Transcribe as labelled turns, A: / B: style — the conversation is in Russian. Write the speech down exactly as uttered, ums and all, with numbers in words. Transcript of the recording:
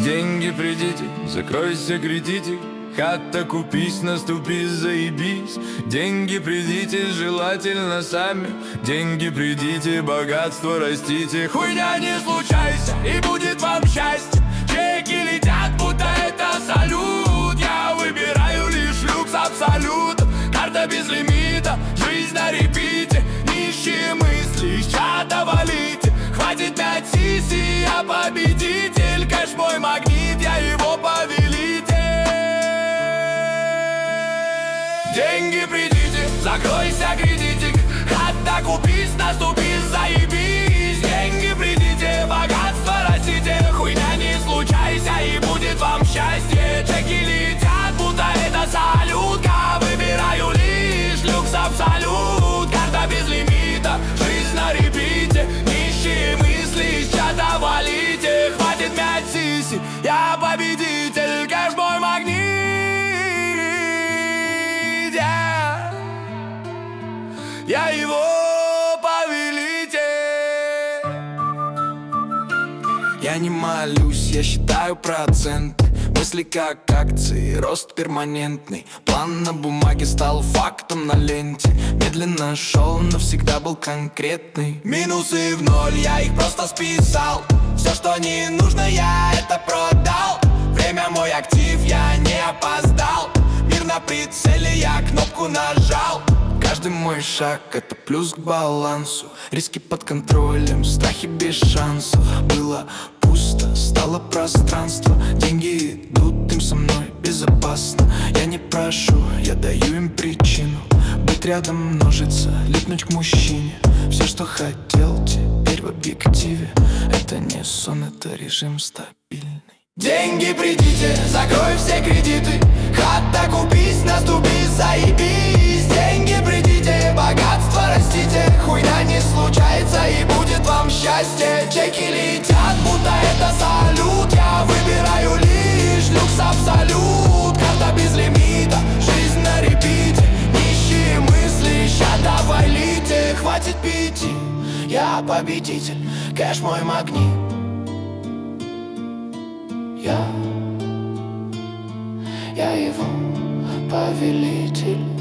A: Деньги придите, закройся кредитик, хата купись, наступи, заебись. Деньги придите, желательно сами. Деньги придите, богатство растите. Хуйня не случайся, и будет вам счастье. Чеки летят, будто это салют. Я выбираю лишь люкс абсолют. Карта без лимита, жизнь на репите. Нищие мысли, из чата валите. Хватит мять сиси, я победитель. Кэш мой магнит, я его повелитель. Деньги придите, закройся кредитик, хата купись, наступи, заебись. Деньги придите, богатство растите. Хуйня не случайся, и будет вам счастье. Чеки летят, будто это салютка. Выбираю лишь люкс абсолют. Карта без лимита, жизнь на репите. Нищие мысли из чата валите. Хватит мять сиси, я победитель. Кэш мой магнит, я, я его повелитель. Я не молюсь, я считаю проценты. Мысли как акции, рост перманентный. План на бумаге стал фактом на ленте. Медленно шел, но всегда был конкретный. Минусы в ноль, я их просто списал. Все, что не нужно, я это продал. Время мой актив, я не опоздал. Мир на прицеле, я кнопку нажал. Каждый мой шаг — это плюс к балансу. Риски под контролем, страхи без шансов. Было пусто, стало пространство. Деньги идут, им со мной безопасно. Я не прошу, я даю им причину. Быть рядом, множиться, липнуть к мужчине. Все, что хотел, теперь в объективе. Это не сон, это режим стабильный. Деньги придите, закрой все кредиты, хата купись, наступи, заебись. Деньги придите, богатство растите. Хуйня не случается, и будет вам счастье. Чеки летят, будто это салют. Я выбираю лишь люкс абсолют. Карта без лимита, жизнь на репите. Нищие мысли, щада валите. Хватит пяти, я победитель. Кэш мой магнит, я, я его повелитель.